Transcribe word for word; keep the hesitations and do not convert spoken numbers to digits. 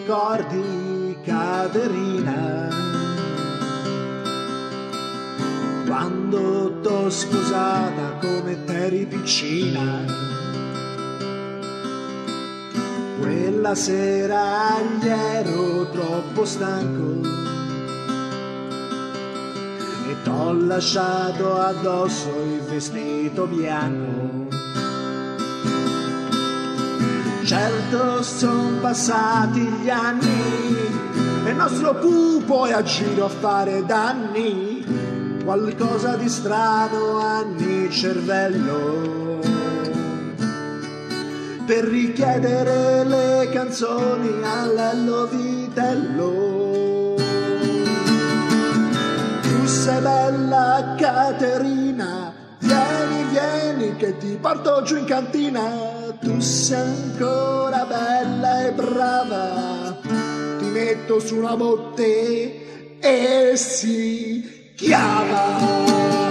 ricordi, Caterina, quando t'ho sposata come t'eri piccina? Quella sera gli ero troppo stanco e t'ho lasciato addosso il vestito bianco. Certo son passati gli anni e il nostro pupo è a giro a fare danni, qualcosa di strano ha nel cervello per richiedere le canzoni all'Ello Vitello. Tu sei bella Caterina, vieni, vieni che ti porto giù in cantina. Tu sei ancora bella e brava, ti metto su una botte e si chiama